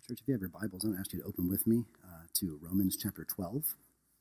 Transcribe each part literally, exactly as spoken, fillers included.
Church, if you have your Bibles, I'm going to ask you to open with me uh, to Romans chapter twelve.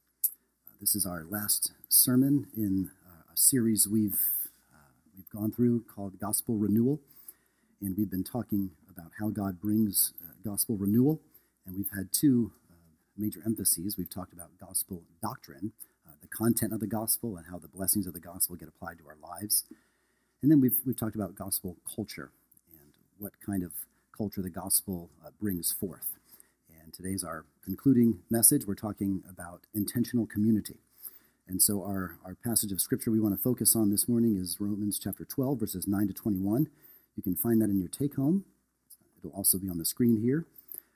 Uh, this is our last sermon in uh, a series we've uh, we've gone through called Gospel Renewal, and we've been talking about how God brings uh, gospel renewal, and we've had two uh, major emphases. We've talked about gospel doctrine, uh, the content of the gospel, and how the blessings of the gospel get applied to our lives, and then we've we've talked about gospel culture and what kind of culture the gospel uh, brings forth. And today's our concluding message. We're talking about intentional community. And so our, our passage of scripture we want to focus on this morning is Romans chapter twelve, verses nine to twenty-one. You can find that in your take-home. It'll also be on the screen here.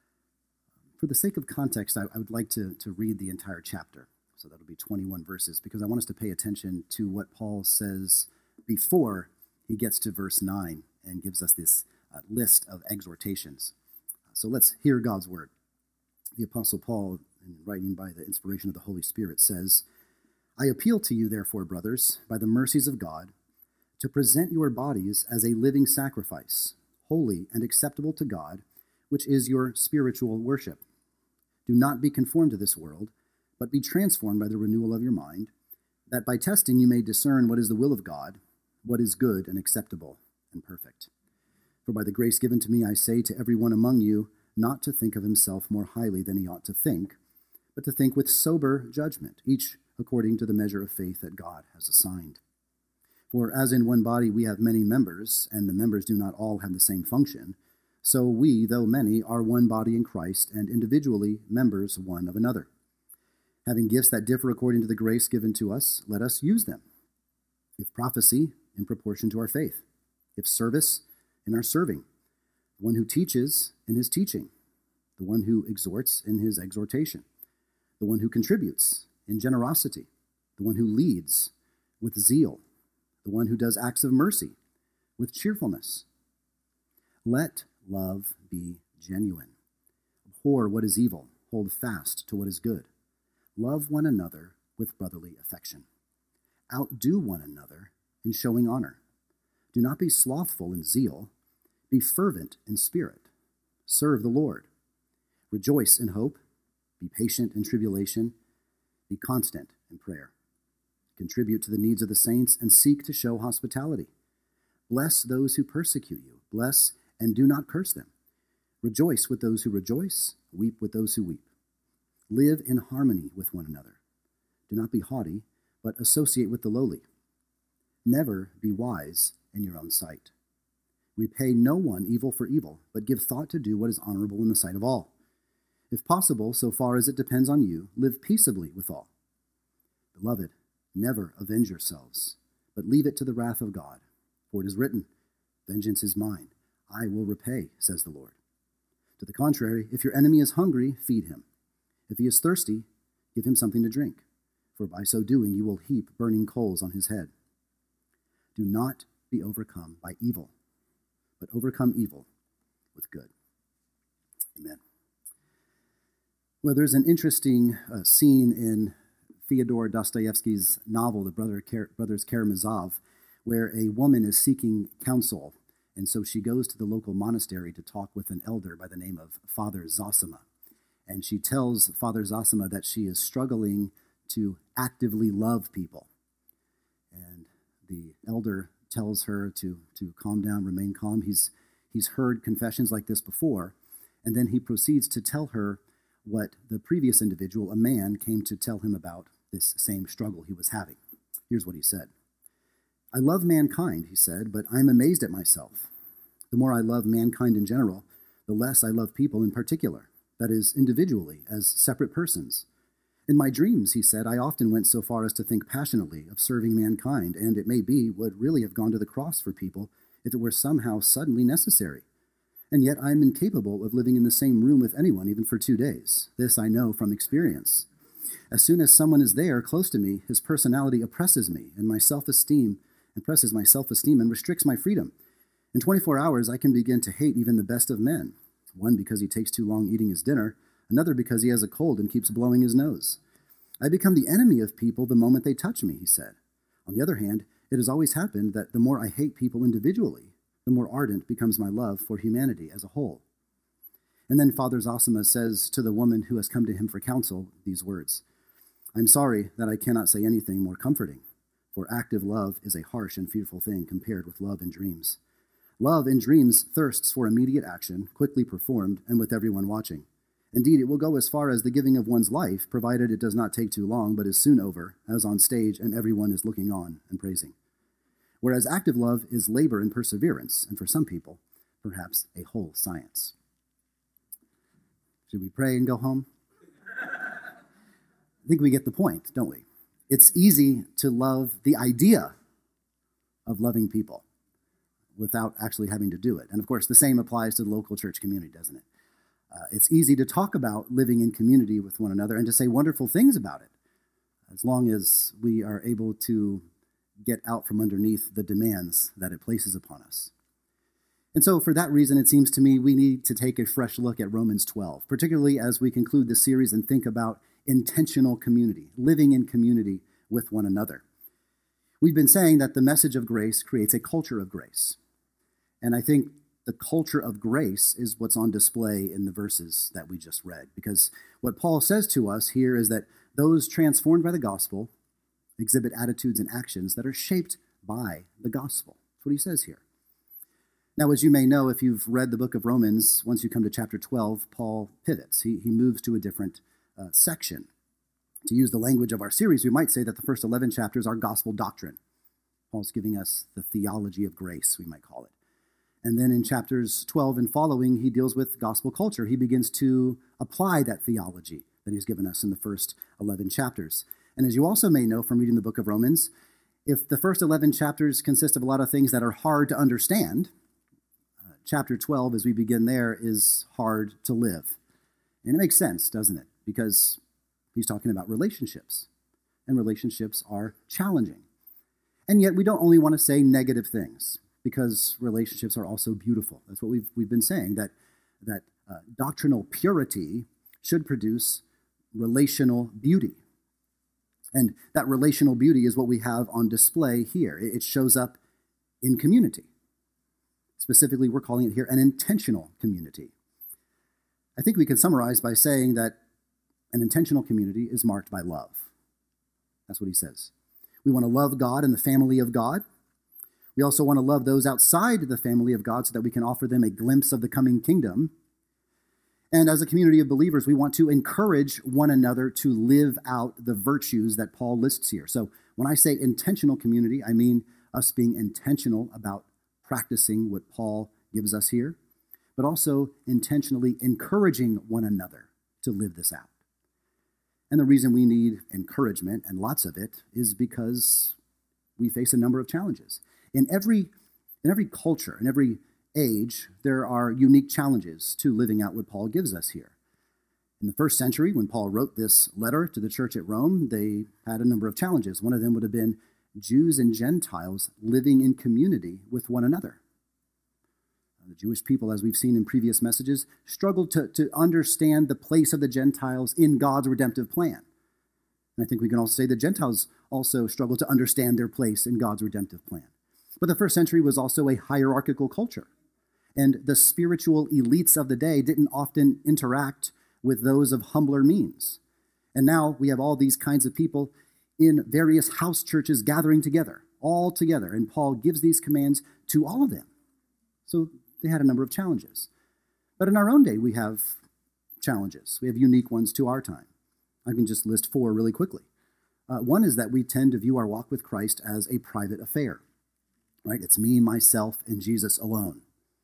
For the sake of context, I, I would like to, to read the entire chapter. So that'll be twenty-one verses, because I want us to pay attention to what Paul says before he gets to verse nine and gives us this Uh, list of exhortations. So let's hear God's word. The Apostle Paul, in writing by the inspiration of the Holy Spirit, says, "I appeal to you, therefore, brothers, by the mercies of God, to present your bodies as a living sacrifice, holy and acceptable to God, which is your spiritual worship. Do not be conformed to this world, but be transformed by the renewal of your mind, that by testing you may discern what is the will of God, what is good and acceptable and perfect. For by the grace given to me, I say to every one among you, not to think of himself more highly than he ought to think, but to think with sober judgment, each according to the measure of faith that God has assigned. For as in one body we have many members, and the members do not all have the same function, so we, though many, are one body in Christ, and individually members one of another. Having gifts that differ according to the grace given to us, let us use them. If prophecy, in proportion to our faith. If service, in our serving, the one who teaches in his teaching, the one who exhorts in his exhortation, the one who contributes in generosity, the one who leads with zeal, the one who does acts of mercy with cheerfulness. Let love be genuine. Abhor what is evil, hold fast to what is good. Love one another with brotherly affection. Outdo one another in showing honor. Do not be slothful in zeal. Be fervent in spirit. Serve the Lord. Rejoice in hope. Be patient in tribulation. Be constant in prayer. Contribute to the needs of the saints and seek to show hospitality. Bless those who persecute you. Bless and do not curse them. Rejoice with those who rejoice. Weep with those who weep. Live in harmony with one another. Do not be haughty, but associate with the lowly. Never be wise in your own sight. Repay no one evil for evil, but give thought to do what is honorable in the sight of all. If possible, so far as it depends on you, live peaceably with all. Beloved, never avenge yourselves, but leave it to the wrath of God. For it is written, 'Vengeance is mine, I will repay,' says the Lord. To the contrary, if your enemy is hungry, feed him. If he is thirsty, give him something to drink, for by so doing you will heap burning coals on his head. Do not be overcome by evil, but overcome evil with good." Amen. Well, there's an interesting uh, scene in Fyodor Dostoevsky's novel, The Brother Kar- Brothers Karamazov, where a woman is seeking counsel, and so she goes to the local monastery to talk with an elder by the name of Father Zosima. And she tells Father Zosima that she is struggling to actively love people. And the elder tells her to, to calm down, remain calm. He's, he's heard confessions like this before, and then he proceeds to tell her what the previous individual, a man, came to tell him about this same struggle he was having. Here's what he said. "I love mankind," he said, "but I'm amazed at myself. The more I love mankind in general, the less I love people in particular, that is, individually, as separate persons. In my dreams," he said, "I often went so far as to think passionately of serving mankind, and it may be would really have gone to the cross for people if it were somehow suddenly necessary. And yet I am incapable of living in the same room with anyone, even for two days. This I know from experience. As soon as someone is there, close to me, his personality oppresses me, and my self-esteem impresses my self-esteem and restricts my freedom. In twenty-four hours, I can begin to hate even the best of men, one because he takes too long eating his dinner, another because he has a cold and keeps blowing his nose. I become the enemy of people the moment they touch me," he said. "On the other hand, it has always happened that the more I hate people individually, the more ardent becomes my love for humanity as a whole. And then Father Zosima says to the woman who has come to him for counsel these words, "I'm sorry that I cannot say anything more comforting, for active love is a harsh and fearful thing compared with love in dreams. Love in dreams thirsts for immediate action, quickly performed, and with everyone watching. Indeed, it will go as far as the giving of one's life, provided it does not take too long, but is soon over, as on stage, and everyone is looking on and praising. Whereas active love is labor and perseverance, and for some people, perhaps a whole science." Should we pray and go home? I think we get the point, don't we? It's easy to love the idea of loving people without actually having to do it. And of course, the same applies to the local church community, doesn't it? Uh, it's easy to talk about living in community with one another and to say wonderful things about it, as long as we are able to get out from underneath the demands that it places upon us. And so for that reason, it seems to me we need to take a fresh look at Romans twelve, particularly as we conclude this series and think about intentional community, living in community with one another. We've been saying that the message of grace creates a culture of grace. And I think the culture of grace is what's on display in the verses that we just read. Because what Paul says to us here is that those transformed by the gospel exhibit attitudes and actions that are shaped by the gospel. That's what he says here. Now, as you may know, if you've read the book of Romans, once you come to chapter twelve, Paul pivots. He, he moves to a different uh, section. To use the language of our series, we might say that the first eleven chapters are gospel doctrine. Paul's giving us the theology of grace, we might call it. And then in chapters twelve and following, he deals with gospel culture. He begins to apply that theology that he's given us in the first eleven chapters. And as you also may know from reading the book of Romans, if the first eleven chapters consist of a lot of things that are hard to understand, uh, chapter twelve, as we begin there, is hard to live. And it makes sense, doesn't it? Because he's talking about relationships, and relationships are challenging. And yet we don't only want to say negative things, because relationships are also beautiful. That's what we've we've been saying, that, that uh, doctrinal purity should produce relational beauty. And that relational beauty is what we have on display here. It shows up in community. Specifically, we're calling it here an intentional community. I think we can summarize by saying that an intentional community is marked by love. That's what he says. We want to love God and the family of God. We also want to love those outside the family of God so that we can offer them a glimpse of the coming kingdom. And as a community of believers, we want to encourage one another to live out the virtues that Paul lists here. So when I say intentional community, I mean us being intentional about practicing what Paul gives us here, but also intentionally encouraging one another to live this out. And the reason we need encouragement, and lots of it, is because we face a number of challenges. In every, in every culture, in every age, there are unique challenges to living out what Paul gives us here. In the first century, when Paul wrote this letter to the church at Rome, they had a number of challenges. One of them would have been Jews and Gentiles living in community with one another. The Jewish people, as we've seen in previous messages, struggled to, to understand the place of the Gentiles in God's redemptive plan. And I think we can also say the Gentiles also struggled to understand their place in God's redemptive plan. But the first century was also a hierarchical culture. And the spiritual elites of the day didn't often interact with those of humbler means. And now we have all these kinds of people in various house churches gathering together, all together. And Paul gives these commands to all of them. So they had a number of challenges. But in our own day, we have challenges. We have unique ones to our time. I can just list four really quickly. Uh, one is that we tend to view our walk with Christ as a private affair, right? It's me, myself, and Jesus alone.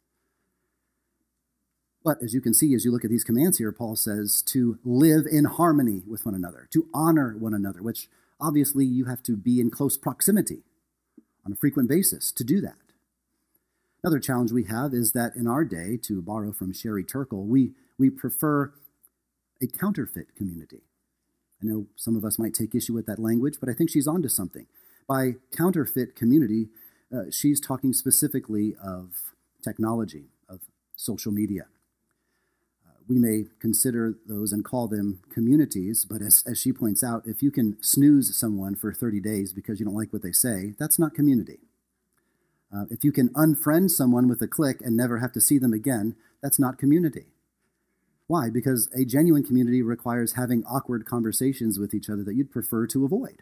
But as you can see, as you look at these commands here, Paul says to live in harmony with one another, to honor one another, which obviously you have to be in close proximity on a frequent basis to do that. Another challenge we have is that in our day, to borrow from Sherry Turkle, we, we prefer a counterfeit community. I know some of us might take issue with that language, but I think she's onto something. By counterfeit community, uh, she's talking specifically of technology, of social media. We may consider those and call them communities, but as, as she points out, if you can snooze someone for thirty days because you don't like what they say, that's not community. Uh, if you can unfriend someone with a click and never have to see them again, that's not community. Why? Because a genuine community requires having awkward conversations with each other that you'd prefer to avoid.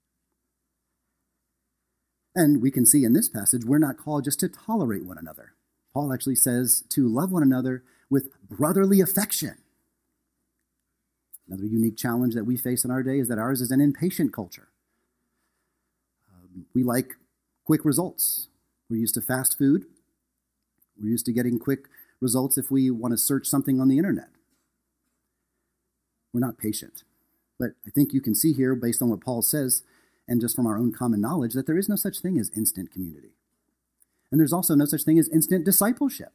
And we can see in this passage, we're not called just to tolerate one another. Paul actually says to love one another with brotherly affection. Another unique challenge that we face in our day is that ours is an impatient culture. Um, we like quick results. We're used to fast food. We're used to getting quick results if we want to search something on the internet. We're not patient. But I think you can see here, based on what Paul says, and just from our own common knowledge, that there is no such thing as instant community. And there's also no such thing as instant discipleship.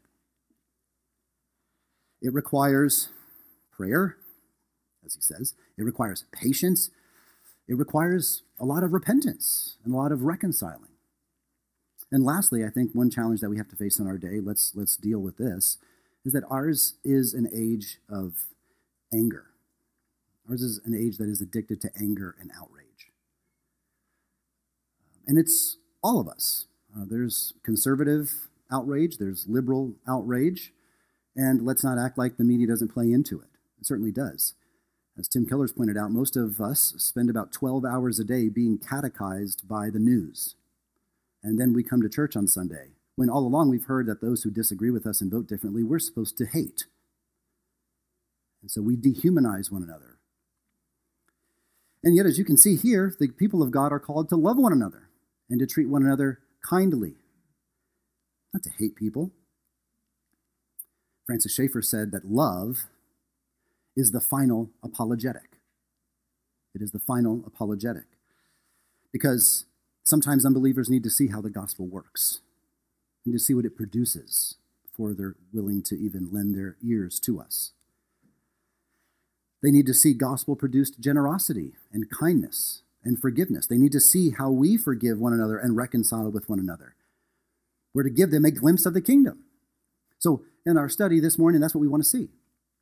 It requires prayer, as he says. It requires patience. It requires a lot of repentance and a lot of reconciling. And lastly, I think one challenge that we have to face in our day, let's, let's deal with this, is that ours is an age of anger. Ours is an age that is addicted to anger and outrage. And it's all of us. Uh, there's conservative outrage, there's liberal outrage, and let's not act like the media doesn't play into it. It certainly does. As Tim Keller's pointed out, most of us spend about twelve hours a day being catechized by the news. And then we come to church on Sunday, when all along we've heard that those who disagree with us and vote differently, we're supposed to hate. And so we dehumanize one another. And yet, as you can see here, the people of God are called to love one another and to treat one another kindly, not to hate people. Francis Schaeffer said that love is the final apologetic. It is the final apologetic. Because sometimes unbelievers need to see how the gospel works, need to see what it produces before they're willing to even lend their ears to us. They need to see gospel-produced generosity and kindness and forgiveness. They need to see how we forgive one another and reconcile with one another. We're to give them a glimpse of the kingdom. So in our study this morning, that's what we want to see.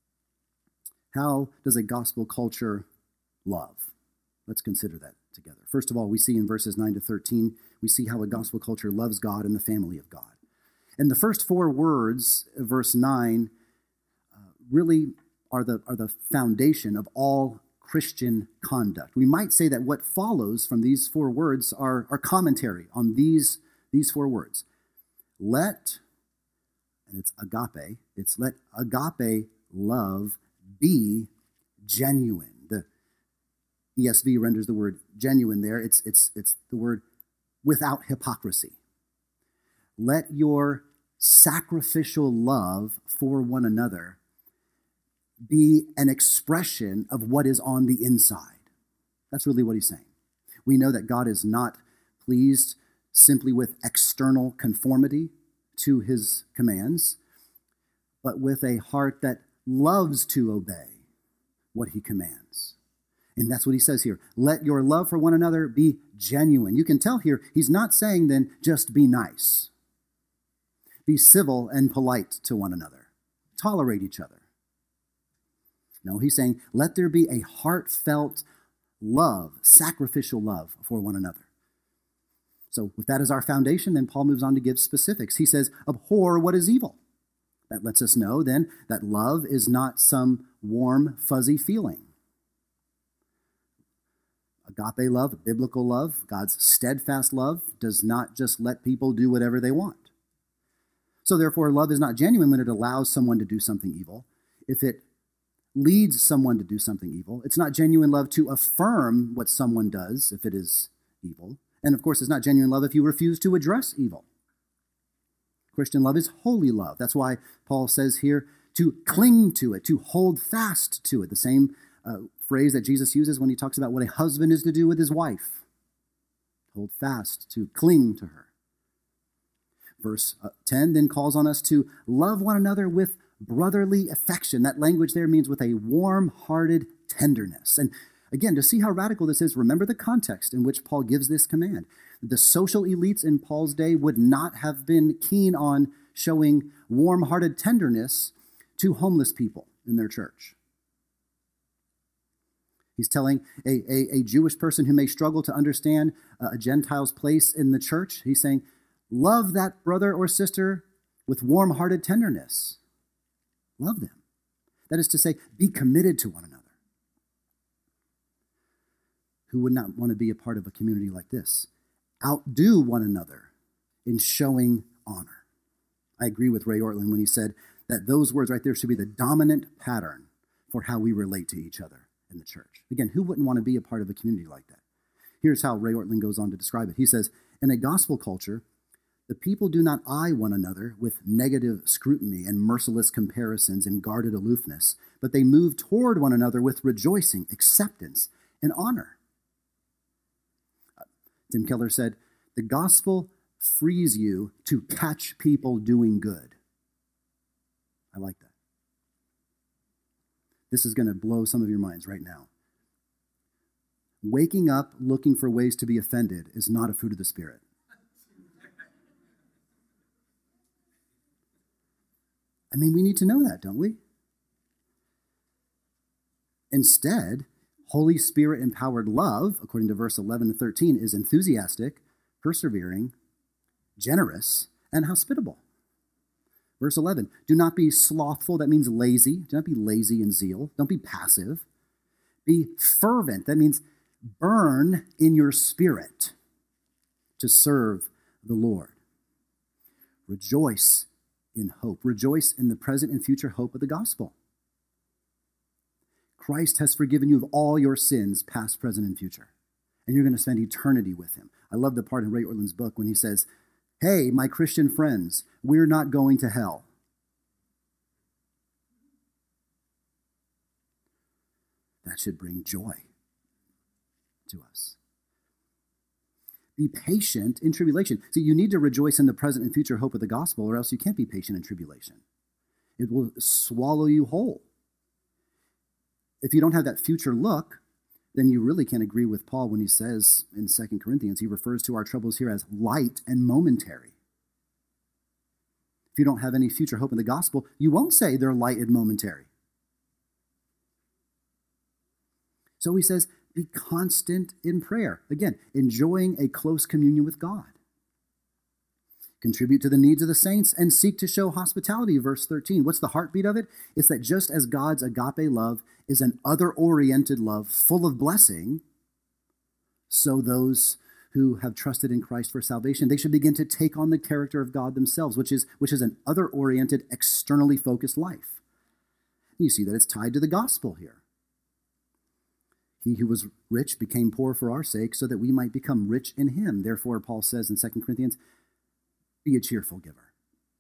How does a gospel culture love? Let's consider that together. First of all, we see in verses nine to thirteen, we see how a gospel culture loves God and the family of God. And the first four words, verse nine, uh, really are the, are the foundation of all Christian conduct. We might say that what follows from these four words are, are commentary on these, these four words. Let, and it's agape, it's let agape love be genuine. The E S V renders the word genuine there. It's, it's, it's the word without hypocrisy. Let your sacrificial love for one another be an expression of what is on the inside. That's really what he's saying. We know that God is not pleased simply with external conformity to his commands, but with a heart that loves to obey what he commands. And that's what he says here. Let your love for one another be genuine. You can tell here, he's not saying then just be nice. Be civil and polite to one another. Tolerate each other. No, he's saying, let there be a heartfelt love, sacrificial love for one another. So with that as our foundation, then Paul moves on to give specifics. He says, abhor what is evil. That lets us know then that love is not some warm, fuzzy feeling. Agape love, biblical love, God's steadfast love does not just let people do whatever they want. So therefore, love is not genuine when it allows someone to do something evil. If it leads someone to do something evil, it's not genuine love to affirm what someone does if it is evil. And of course, it's not genuine love if you refuse to address evil. Christian love is holy love. That's why Paul says here to cling to it, to hold fast to it. The same uh, phrase that Jesus uses when he talks about what a husband is to do with his wife. Hold fast, to cling to her. Verse ten then calls on us to love one another with brotherly affection. That language there means with a warm-hearted tenderness. And again, to see how radical this is, remember the context in which Paul gives this command. The social elites in Paul's day would not have been keen on showing warm-hearted tenderness to homeless people in their church. He's telling a, a, a Jewish person who may struggle to understand a Gentile's place in the church, he's saying, love that brother or sister with warm-hearted tenderness. Love them. That is to say, be committed to one another. Who would not want to be a part of a community like this? Outdo one another in showing honor. I agree with Ray Ortlund when he said that those words right there should be the dominant pattern for how we relate to each other in the church. Again, who wouldn't want to be a part of a community like that? Here's how Ray Ortlund goes on to describe it. He says, in a gospel culture, the people do not eye one another with negative scrutiny and merciless comparisons and guarded aloofness, but they move toward one another with rejoicing, acceptance, and honor. Tim Keller said, the gospel frees you to catch people doing good. I like that. This is going to blow some of your minds right now. Waking up looking for ways to be offended is not a fruit of the Spirit. I mean, we need to know that, don't we? Instead, Holy Spirit-empowered love, according to verse eleven to thirteen, is enthusiastic, persevering, generous, and hospitable. Verse eleven, do not be slothful, that means lazy. Do not be lazy in zeal. Don't be passive. Be fervent, that means burn in your spirit to serve the Lord. Rejoice in hope. Rejoice in the present and future hope of the gospel. Christ has forgiven you of all your sins, past, present, and future. And you're going to spend eternity with him. I love the part in Ray Ortlund's book when he says, hey, my Christian friends, we're not going to hell. That should bring joy to us. Be patient in tribulation. See, you need to rejoice in the present and future hope of the gospel, or else you can't be patient in tribulation. It will swallow you whole. If you don't have that future look, then you really can't agree with Paul when he says in Second Corinthians, he refers to our troubles here as light and momentary. If you don't have any future hope in the gospel, you won't say they're light and momentary. So he says, be constant in prayer. Again, enjoying a close communion with God. Contribute to the needs of the saints and seek to show hospitality, verse thirteen. What's the heartbeat of it? It's that just as God's agape love is an other-oriented love full of blessing, so those who have trusted in Christ for salvation, they should begin to take on the character of God themselves, which is, which is an other-oriented, externally focused life. You see that it's tied to the gospel here. He who was rich became poor for our sake, so that we might become rich in him. Therefore, Paul says in Second Corinthians, be a cheerful giver.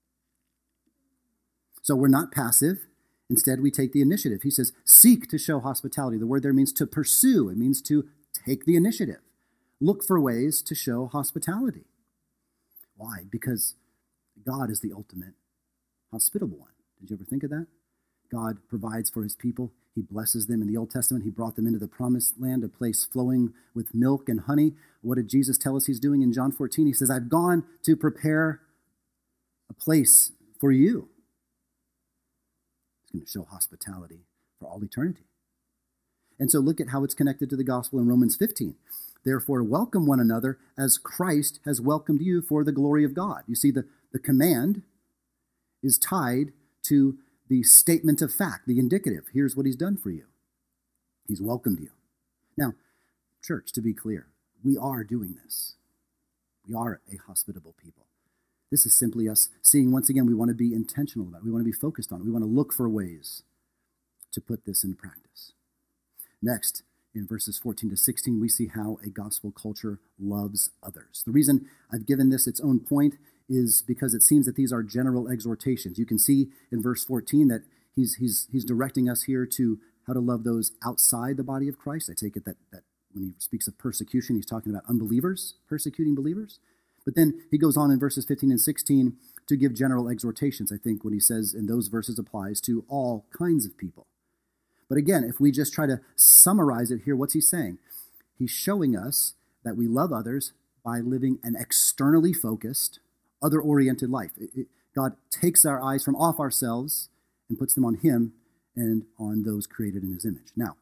So we're not passive. Instead, we take the initiative. He says, seek to show hospitality. The word there means to pursue. It means to take the initiative. Look for ways to show hospitality. Why? Because God is the ultimate hospitable one. Did you ever think of that? God provides for his people. He blesses them. In the Old Testament, he brought them into the promised land, a place flowing with milk and honey. What did Jesus tell us he's doing in John fourteen? He says, I've gone to prepare a place for you. He's going to show hospitality for all eternity. And so look at how it's connected to the gospel in Romans fifteen. Therefore, welcome one another as Christ has welcomed you for the glory of God. You see, the, the command is tied to the statement of fact, the indicative. Here's what he's done for you. He's welcomed you. Now, church, to be clear, we are doing this. We are a hospitable people. This is simply us seeing, once again, we want to be intentional about it. We want to be focused on it. We want to look for ways to put this into practice. Next, in verses fourteen to sixteen, we see how a gospel culture loves others. The reason I've given this its own point is because it seems that these are general exhortations. You can see in verse fourteen that he's he's he's directing us here to how to love those outside the body of Christ. I take it that, that when he speaks of persecution, he's talking about unbelievers, persecuting believers. But then he goes on in verses fifteen and sixteen to give general exhortations. I think what he says in those verses applies to all kinds of people. But again, if we just try to summarize it here, what's he saying? He's showing us that we love others by living an externally focused, other-oriented life. It, it, God takes our eyes from off ourselves and puts them on him and on those created in his image. Now,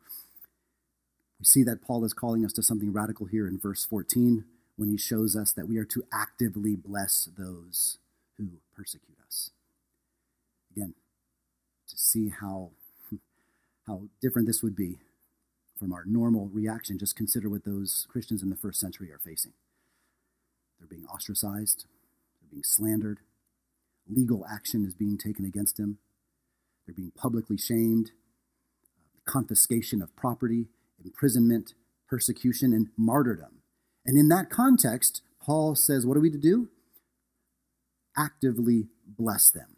we see that Paul is calling us to something radical here in verse fourteen when he shows us that we are to actively bless those who persecute us. Again, to see how how different this would be from our normal reaction. Just consider what those Christians in the first century are facing. They're being ostracized. They're being slandered. Legal action is being taken against them. They're being publicly shamed. Confiscation of property, imprisonment, persecution, and martyrdom. And in that context, Paul says, what are we to do? Actively bless them.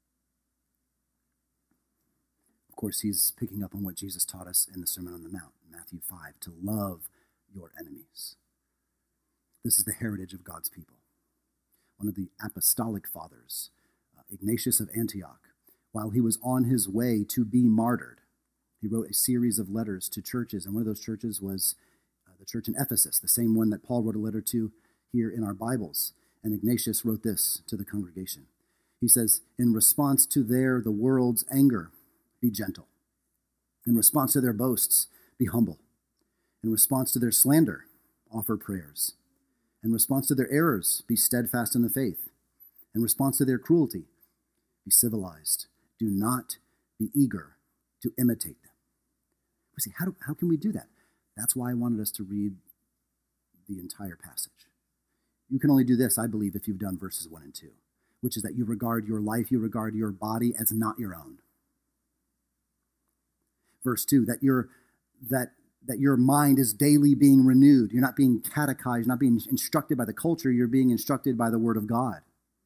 Of course, he's picking up on what Jesus taught us in the Sermon on the Mount, Matthew five, to love your enemies. This is the heritage of God's people. One of the apostolic fathers, uh, Ignatius of Antioch, while he was on his way to be martyred, he wrote a series of letters to churches, and one of those churches was uh, the church in Ephesus, the same one that Paul wrote a letter to here in our Bibles. And Ignatius wrote this to the congregation. He says, in response to their, the world's anger, be gentle. In response to their boasts, be humble. In response to their slander, offer prayers. In response to their errors, be steadfast in the faith. In response to their cruelty, be civilized. Do not be eager to imitate them. We see, how, do, how can we do that? That's why I wanted us to read the entire passage. You can only do this, I believe, if you've done verses one and two, which is that you regard your life, you regard your body as not your own. Verse two, that your that that your mind is daily being renewed. You're not being catechized, not being instructed by the culture, you're being instructed by the Word of God.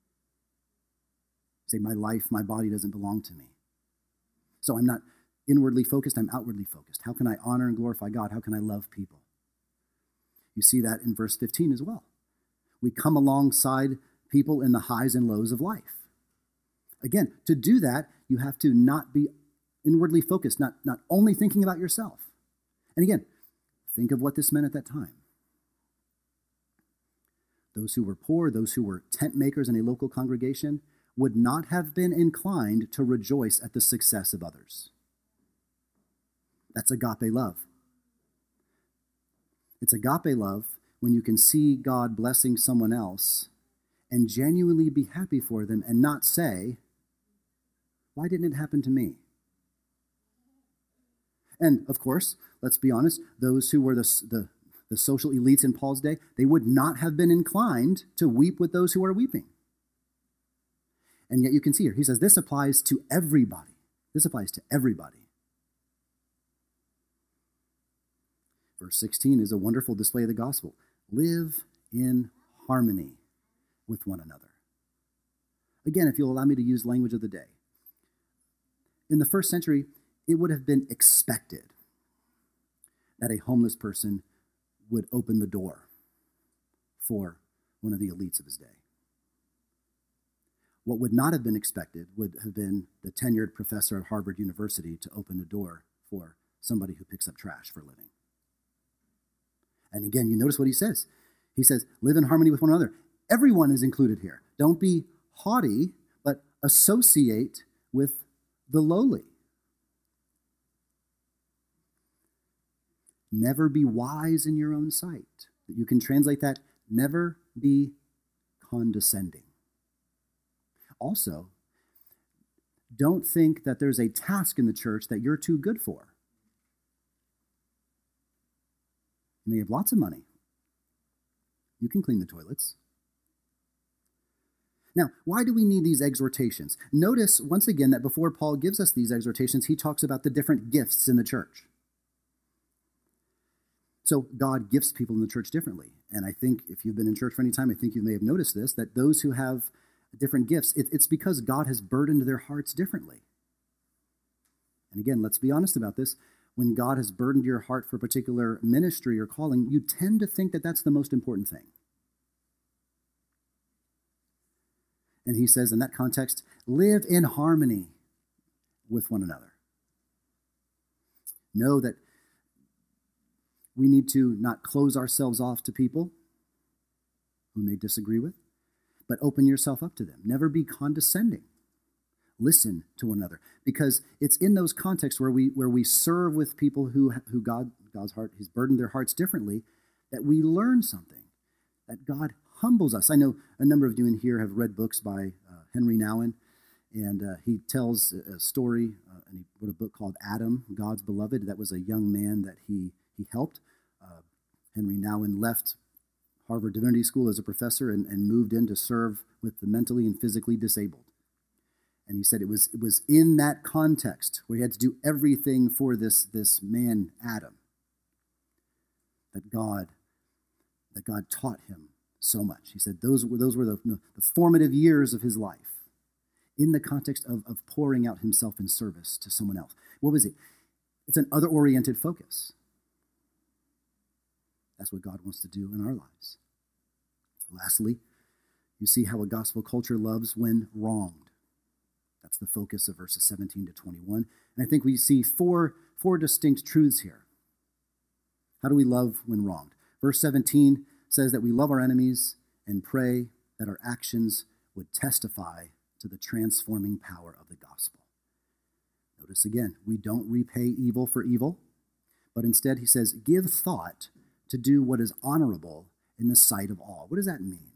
Say, my life, my body doesn't belong to me. So I'm not inwardly focused, I'm outwardly focused. How can I honor and glorify God? How can I love people? You see that in verse fifteen as well. We come alongside people in the highs and lows of life. Again, to do that, you have to not be inwardly focused, not, not only thinking about yourself. And again, think of what this meant at that time. Those who were poor, those who were tent makers in a local congregation, would not have been inclined to rejoice at the success of others. That's agape love. It's agape love when you can see God blessing someone else and genuinely be happy for them and not say, why didn't it happen to me? And of course, let's be honest, those who were the, the, the social elites in Paul's day, they would not have been inclined to weep with those who are weeping. And yet you can see here, he says this applies to everybody. This applies to everybody. Verse sixteen is a wonderful display of the gospel. Live in harmony with one another. Again, if you'll allow me to use language of the day. In the first century, it would have been expected that a homeless person would open the door for one of the elites of his day. What would not have been expected would have been the tenured professor at Harvard University to open a door for somebody who picks up trash for a living. And again, you notice what he says. He says, live in harmony with one another. Everyone is included here. Don't be haughty, but associate with the lowly. Never be wise in your own sight. You can translate that, never be condescending. Also, don't think that there's a task in the church that you're too good for. You may have lots of money. You can clean the toilets. Now, why do we need these exhortations? Notice, once again, that before Paul gives us these exhortations, he talks about the different gifts in the church. So God gifts people in the church differently. And I think if you've been in church for any time, I think you may have noticed this, that those who have different gifts, it, it's because God has burdened their hearts differently. And again, let's be honest about this. When God has burdened your heart for a particular ministry or calling, you tend to think that that's the most important thing. And he says in that context, live in harmony with one another. Know that we need to not close ourselves off to people who may disagree with, but open yourself up to them. Never be condescending. Listen to one another, because it's in those contexts where we where we serve with people who who God God's heart He's burdened their hearts differently, that we learn something, that God humbles us. I know a number of you in here have read books by uh, Henry Nouwen, And uh, he tells a story, uh, and he wrote a book called Adam, God's Beloved. That was a young man that he, he helped. Uh, Henry Nouwen left Harvard Divinity School as a professor and, and moved in to serve with the mentally and physically disabled. And he said it was it was in that context where he had to do everything for this, this man, Adam, that God, that God taught him so much. He said those were, those were the, the formative years of his life in the context of, of pouring out himself in service to someone else. What was it? It's an other-oriented focus. That's what God wants to do in our lives. Lastly, you see how a gospel culture loves when wronged. That's the focus of verses seventeen to twenty-one. And I think we see four, four distinct truths here. How do we love when wronged? Verse seventeen says that we love our enemies and pray that our actions would testify to the transforming power of the gospel. Notice again, we don't repay evil for evil, but instead he says, give thought to do what is honorable in the sight of all. What does that mean?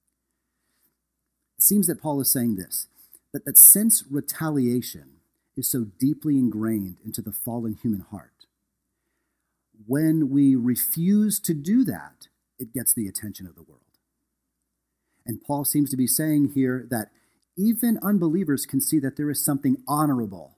It seems that Paul is saying this, that, that since retaliation is so deeply ingrained into the fallen human heart, when we refuse to do that, it gets the attention of the world. And Paul seems to be saying here that even unbelievers can see that there is something honorable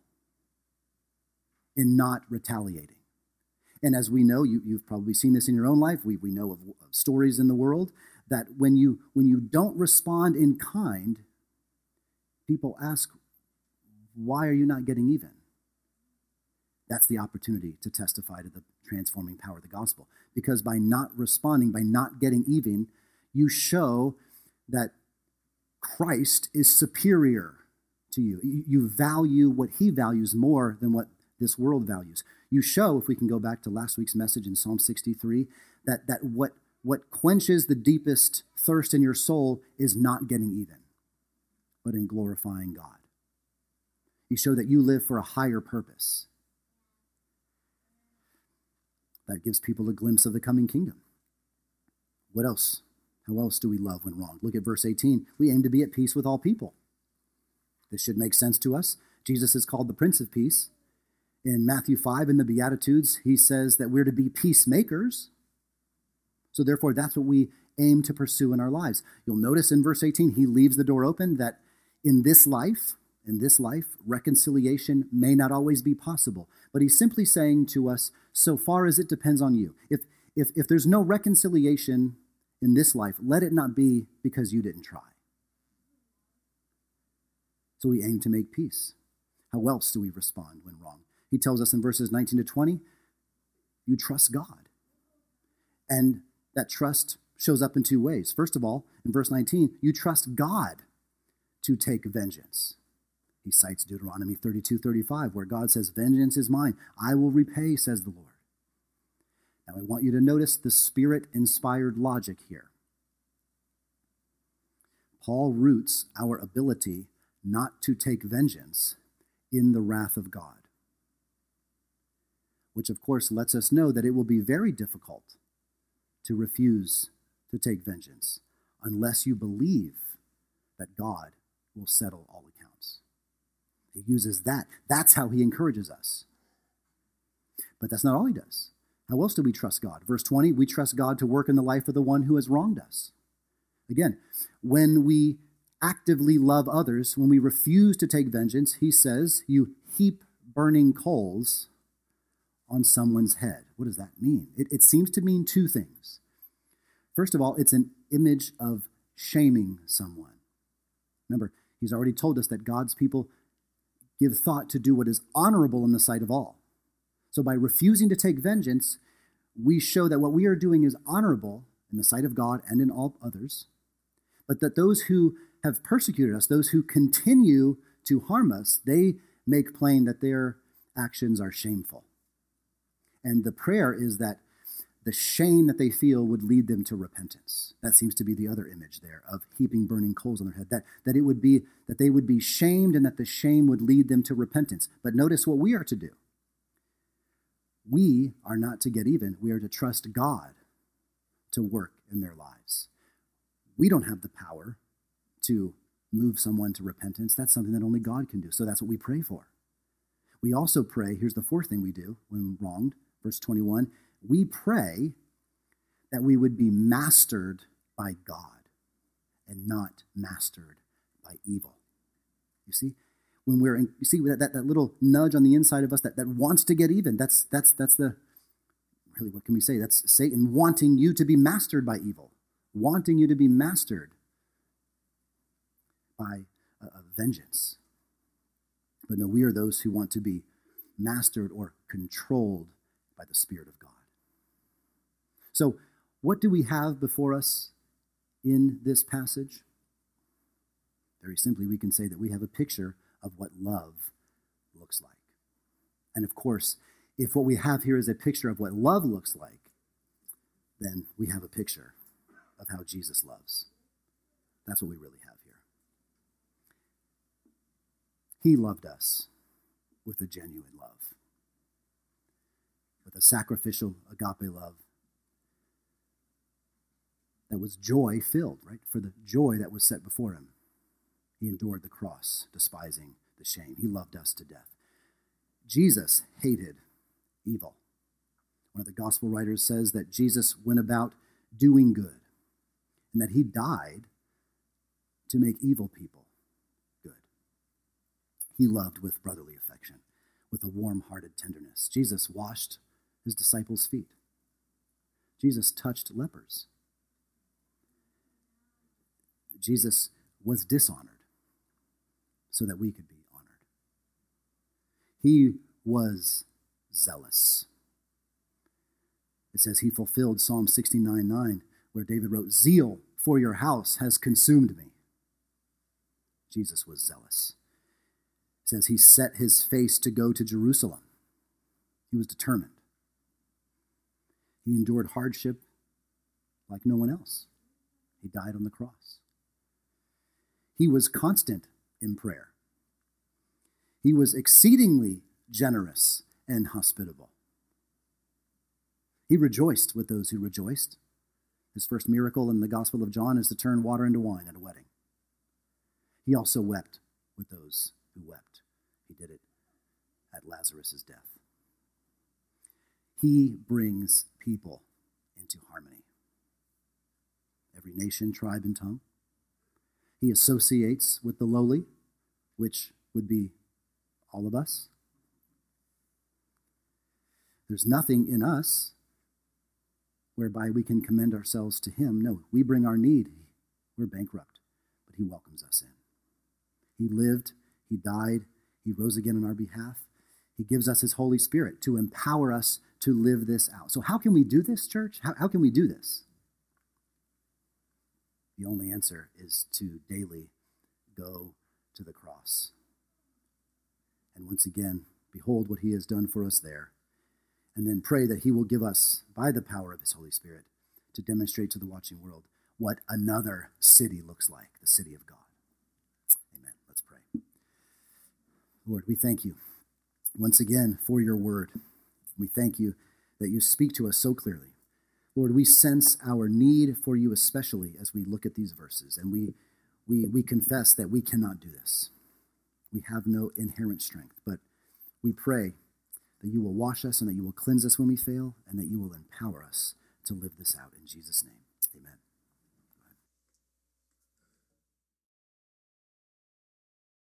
in not retaliating. And as we know, you, you've probably seen this in your own life, we, we know of, of stories in the world, that when you, when you don't respond in kind, people ask, why are you not getting even? That's the opportunity to testify to the transforming power of the gospel. Because by not responding, by not getting even, you show that Christ is superior to you. You value what he values more than what this world values. You show, if we can go back to last week's message in Psalm sixty-three, that, that what, what quenches the deepest thirst in your soul is not getting even, but in glorifying God. You show that you live for a higher purpose. That gives people a glimpse of the coming kingdom. What else? How else do we love when wronged? Look at verse eighteen. We aim to be at peace with all people. This should make sense to us. Jesus is called the Prince of Peace. In Matthew five, in the Beatitudes, he says that we're to be peacemakers. So therefore, that's what we aim to pursue in our lives. You'll notice in verse eighteen, he leaves the door open that in this life, in this life, reconciliation may not always be possible. But he's simply saying to us, so far as it depends on you. If, if, if there's no reconciliation in this life, let it not be because you didn't try. So we aim to make peace. How else do we respond when wrong? He tells us in verses nineteen to twenty, you trust God. And that trust shows up in two ways. First of all, in verse nineteen, you trust God to take vengeance. He cites Deuteronomy thirty-two thirty-five, where God says, vengeance is mine. I will repay, says the Lord. Now, I want you to notice the Spirit-inspired logic here. Paul roots our ability not to take vengeance in the wrath of God, which, of course, lets us know that it will be very difficult to refuse to take vengeance unless you believe that God will settle all accounts. He uses that. That's how he encourages us. But that's not all he does. How else do we trust God? Verse twenty, we trust God to work in the life of the one who has wronged us. Again, when we actively love others, when we refuse to take vengeance, he says, you heap burning coals on someone's head. What does that mean? It, it seems to mean two things. First of all, it's an image of shaming someone. Remember, he's already told us that God's people give thought to do what is honorable in the sight of all. So by refusing to take vengeance, we show that what we are doing is honorable in the sight of God and in all others, but that those who have persecuted us, those who continue to harm us, they make plain that their actions are shameful. And the prayer is that the shame that they feel would lead them to repentance. That seems to be the other image there of heaping burning coals on their head, that, that it would be, that they would be shamed and that the shame would lead them to repentance. But notice what we are to do. We are not to get even. We are to trust God to work in their lives. We don't have the power to move someone to repentance. That's something that only God can do. So that's what we pray for. We also pray, here's the fourth thing we do when wronged, verse twenty-one, we pray that we would be mastered by God and not mastered by evil. You see? When we're in, you see that, that, that little nudge on the inside of us that, that wants to get even, that's that's that's the, really what can we say? That's Satan wanting you to be mastered by evil, wanting you to be mastered by a, a vengeance. But no, we are those who want to be mastered or controlled by the Spirit of God. So what do we have before us in this passage? Very simply, we can say that we have a picture of what love looks like. And of course, if what we have here is a picture of what love looks like, then we have a picture of how Jesus loves. That's what we really have here. He loved us with a genuine love, with a sacrificial agape love that was joy-filled, right? For the joy that was set before him. He endured the cross, despising the shame. He loved us to death. Jesus hated evil. One of the gospel writers says that Jesus went about doing good and that he died to make evil people good. He loved with brotherly affection, with a warm-hearted tenderness. Jesus washed his disciples' feet. Jesus touched lepers. Jesus was dishonored so that we could be honored. He was zealous. It says he fulfilled Psalm sixty-nine nine, where David wrote, "Zeal for your house has consumed me." Jesus was zealous. It says he set his face to go to Jerusalem. He was determined. He endured hardship like no one else. He died on the cross. He was constant in prayer. He was exceedingly generous and hospitable. He rejoiced with those who rejoiced. His first miracle in the Gospel of John is to turn water into wine at a wedding. He also wept with those who wept. He did it at Lazarus' death. He brings people into harmony. Every nation, tribe, and tongue. He associates with the lowly, which would be all of us. There's nothing in us whereby we can commend ourselves to him. No, we bring our need. We're bankrupt, but he welcomes us in. He lived, he died, he rose again on our behalf. He gives us his Holy Spirit to empower us to live this out. So how can we do this, church? How, how can we do this? The only answer is to daily go to the cross. And once again, behold what he has done for us there. And then pray that he will give us, by the power of his Holy Spirit, to demonstrate to the watching world what another city looks like, the city of God. Amen. Let's pray. Lord, we thank you once again for your word. We thank you that you speak to us so clearly. Lord, we sense our need for you especially as we look at these verses, and we, we, we confess that we cannot do this. We have no inherent strength, but we pray that you will wash us and that you will cleanse us when we fail, and that you will empower us to live this out in Jesus' name.